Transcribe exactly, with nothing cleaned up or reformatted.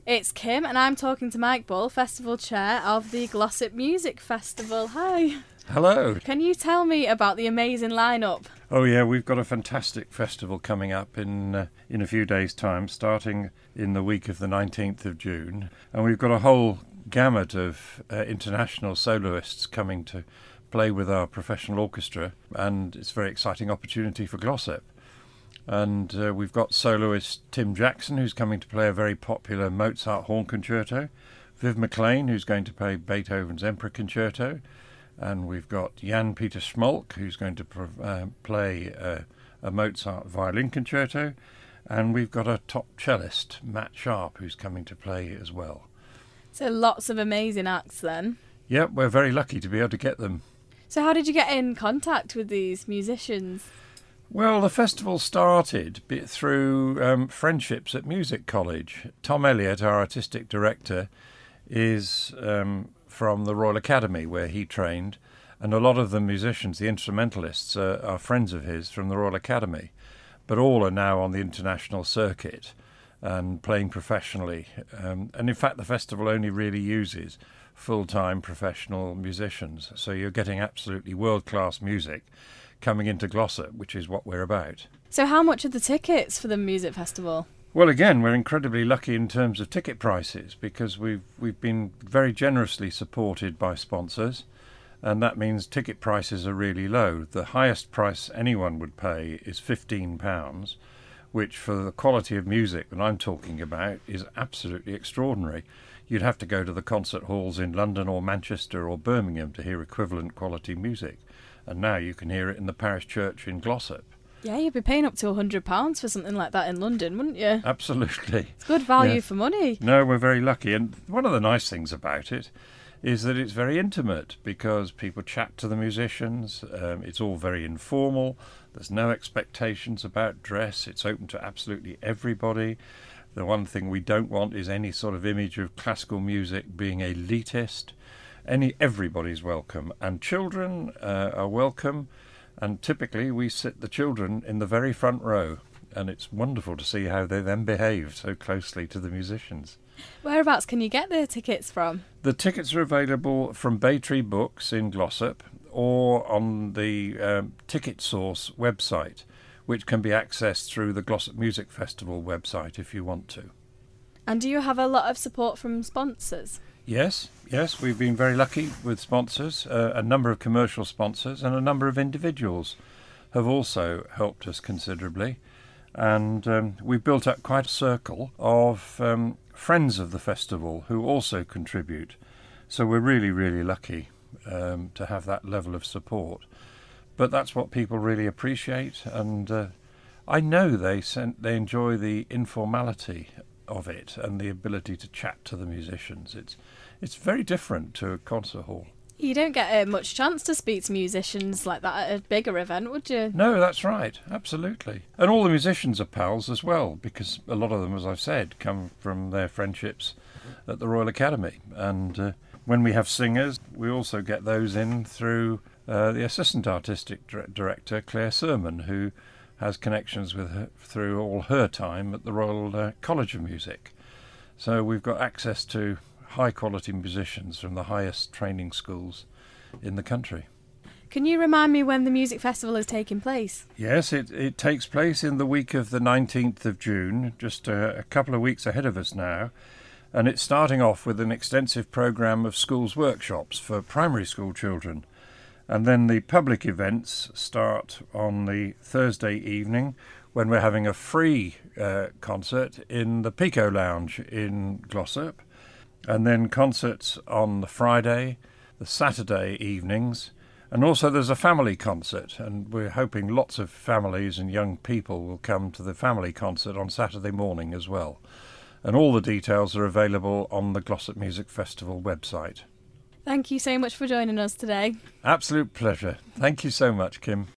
It's Kim, and I'm talking to Mike Bull, Festival Chair of the Glossop Music Festival. Hi. Hello. Can you tell me about the amazing lineup? Oh yeah, we've got a fantastic festival coming up in uh, in a few days' time, starting in the week of the nineteenth of June, and we've got a whole gamut of uh, international soloists coming to play with our professional orchestra, and it's a very exciting opportunity for Glossop. And uh, we've got soloist Tim Jackson, who's coming to play a very popular Mozart Horn Concerto, Viv McLean, who's going to play Beethoven's Emperor Concerto, and we've got Jan Peter Schmolk, who's going to uh, play uh, a Mozart Violin Concerto, and we've got a top cellist, Matt Sharp, who's coming to play as well. So lots of amazing acts then. Yep, we're very lucky to be able to get them. So how did you get in contact with these musicians? Well, the festival started through um, friendships at music college. Tom Elliott, our artistic director, is um, from the Royal Academy where he trained, and a lot of the musicians, the instrumentalists, uh, are friends of his from the Royal Academy, but all are now on the international circuit and playing professionally. Um, and in fact, the festival only really uses full-time professional musicians, so you're getting absolutely world-class music coming into Glossop, which is what we're about. So how much are the tickets for the music festival? Well, again, we're incredibly lucky in terms of ticket prices because we've we've been very generously supported by sponsors, and that means ticket prices are really low. The highest price anyone would pay is fifteen pounds, which for the quality of music that I'm talking about is absolutely extraordinary. You'd have to go to the concert halls in London or Manchester or Birmingham to hear equivalent quality music, and now you can hear it in the parish church in Glossop. Yeah, you'd be paying up to one hundred pounds for something like that in London, wouldn't you? Absolutely. It's good value Yeah. for money. No, we're very lucky. And one of the nice things about it is that it's very intimate because people chat to the musicians. Um, it's all very informal. There's no expectations about dress. It's open to absolutely everybody. The one thing we don't want is any sort of image of classical music being elitist. Any everybody's welcome, and children uh, are welcome, and typically we sit the children in the very front row, and it's wonderful to see how they then behave so closely to the musicians. Whereabouts can you get the tickets from? The tickets are available from Baytree Books in Glossop or on the um, Ticket Source website, which can be accessed through the Glossop Music Festival website if you want to. And do you have a lot of support from sponsors? Yes, yes, we've been very lucky with sponsors. Uh, a number of commercial sponsors and a number of individuals have also helped us considerably. And um, we've built up quite a circle of um, friends of the festival who also contribute. So we're really, really lucky um, to have that level of support. But that's what people really appreciate. And uh, I know they sent, they enjoy the informality of it and the ability to chat to the musicians. It's it's very different to a concert hall. You don't get uh, much chance to speak to musicians like that at a bigger event, would you? No, that's right, absolutely. And all the musicians are pals as well, because a lot of them, as I've said, come from their friendships at the Royal Academy. And uh, when we have singers, we also get those in through uh, the assistant artistic dir- director, Claire Sermon, who has connections with her through all her time at the Royal uh, College of Music. So we've got access to high-quality musicians from the highest training schools in the country. Can you remind me when the music festival is taking place? Yes, it, it takes place in the week of the nineteenth of June, just a, a couple of weeks ahead of us now, and it's starting off with an extensive programme of schools workshops for primary school children. And then the public events start on the Thursday evening when we're having a free uh, concert in the Pico Lounge in Glossop. And then concerts on the Friday, the Saturday evenings. And also there's a family concert. And we're hoping lots of families and young people will come to the family concert on Saturday morning as well. And all the details are available on the Glossop Music Festival website. Thank you so much for joining us today. Absolute pleasure. Thank you so much, Kim.